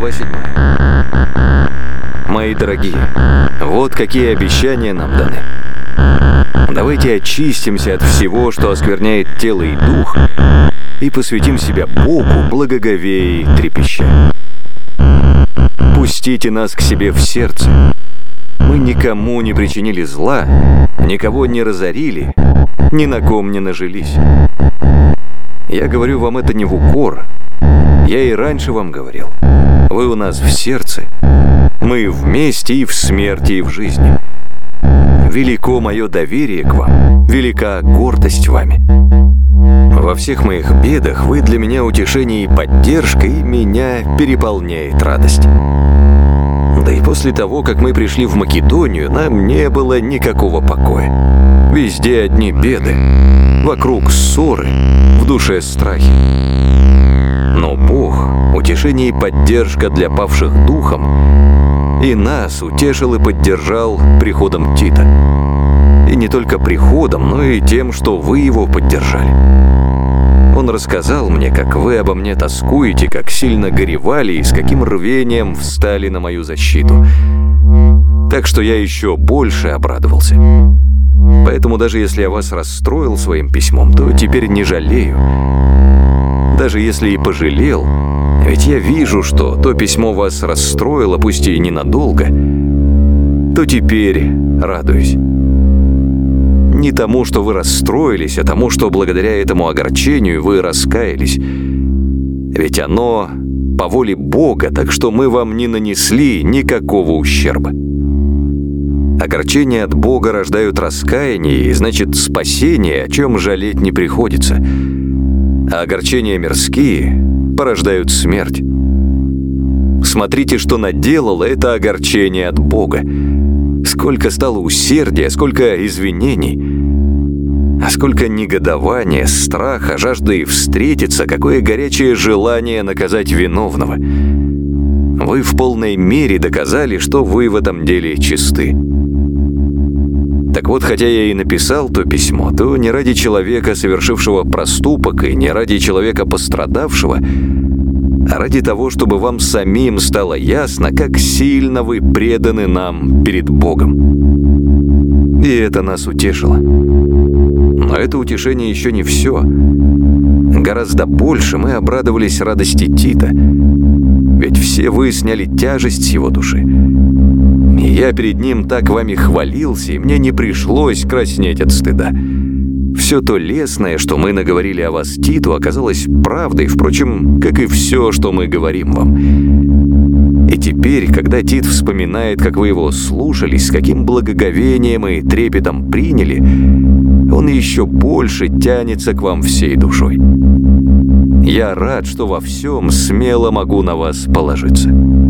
Глава 7. Мои дорогие, вот какие обещания нам даны. Давайте очистимся от всего, что оскверняет тело и дух, и посвятим себя Богу, благоговея и трепеща. Пустите нас к себе в сердце. Мы никому не причинили зла, никого не разорили, ни на ком не нажились. Я говорю вам это не в укор. Я и раньше вам говорил. Вы у нас в сердце. Мы вместе и в смерти, и в жизни. Велико мое доверие к вам, велика гордость вами. Во всех моих бедах вы для меня утешение и поддержка, и меня переполняет радость. Да и после того, как мы пришли в Македонию, нам не было никакого покоя. Везде одни беды, вокруг ссоры, в душе страхи. Но Бог, утешение и поддержка для павших духом, и нас утешил и поддержал приходом Тита. И не только приходом, но и тем, что вы его поддержали. Он рассказал мне, как вы обо мне тоскуете, как сильно горевали и с каким рвением встали на мою защиту. Так что я еще больше обрадовался. Поэтому даже если я вас расстроил своим письмом, то теперь не жалею. Даже если и пожалел, ведь я вижу, что то письмо вас расстроило, пусть и ненадолго, то теперь радуюсь. Не тому, что вы расстроились, а тому, что благодаря этому огорчению вы раскаялись. Ведь оно по воле Бога, так что мы вам не нанесли никакого ущерба. Огорчения от Бога рождают раскаяние, и значит спасение, о чем жалеть не приходится. А огорчения мирские порождают смерть. Смотрите, что наделало это огорчение от Бога. Сколько стало усердия, сколько извинений, а сколько негодования, страха, жажды встретиться, какое горячее желание наказать виновного. Вы в полной мере доказали, что вы в этом деле чисты. Так вот, хотя я и написал то письмо, то не ради человека, совершившего проступок, и не ради человека, пострадавшего, а ради того, чтобы вам самим стало ясно, как сильно вы преданы нам перед Богом. И это нас утешило. Но это утешение еще не все. Гораздо больше мы обрадовались радости Тита. Ведь все вы сняли тяжесть с его души. И я перед ним так вами хвалился, и мне не пришлось краснеть от стыда. Все то лестное, что мы наговорили о вас Титу, оказалось правдой, впрочем, как и все, что мы говорим вам. И теперь, когда Тит вспоминает, как вы его слушались, с каким благоговением и трепетом приняли, он еще больше тянется к вам всей душой. Я рад, что во всем смело могу на вас положиться.